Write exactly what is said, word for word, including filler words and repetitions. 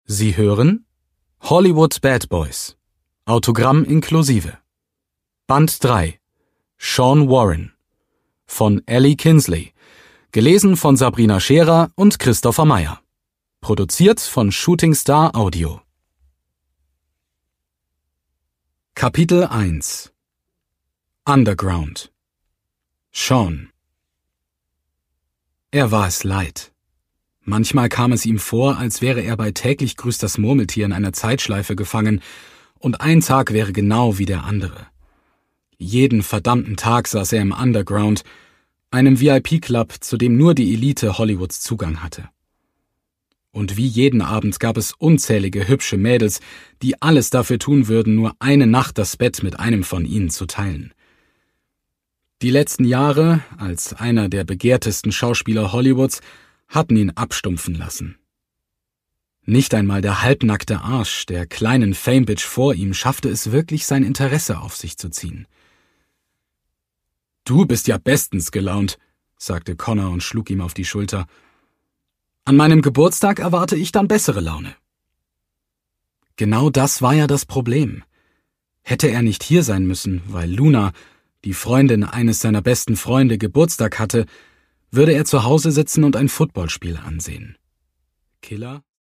Sie hören Hollywood Bad Boys. Autogramm inklusive. Band drei. Sean Warren. Von Ellie Kinsley. Gelesen von Sabrina Scherer und Christopher Meyer. Produziert von Shooting Star Audio. Kapitel eins. Underground. Sean. Er war es leid. Manchmal kam es ihm vor, als wäre er bei täglich grüßt das Murmeltier in einer Zeitschleife gefangen, und ein Tag wäre genau wie der andere. Jeden verdammten Tag saß er im Underground, einem V I P-Club, zu dem nur die Elite Hollywoods Zugang hatte. Und wie jeden Abend gab es unzählige hübsche Mädels, die alles dafür tun würden, nur eine Nacht das Bett mit einem von ihnen zu teilen. Die letzten Jahre, als einer der begehrtesten Schauspieler Hollywoods, hatten ihn abstumpfen lassen. Nicht einmal der halbnackte Arsch der kleinen Fame-Bitch vor ihm schaffte es wirklich, sein Interesse auf sich zu ziehen. »Du bist ja bestens gelaunt«, sagte Connor und schlug ihm auf die Schulter. »An meinem Geburtstag erwarte ich dann bessere Laune.« Genau das war ja das Problem. Hätte er nicht hier sein müssen, weil Luna, die Freundin eines seiner besten Freunde, Geburtstag hatte, würde er zu Hause sitzen und ein Footballspiel ansehen. Killer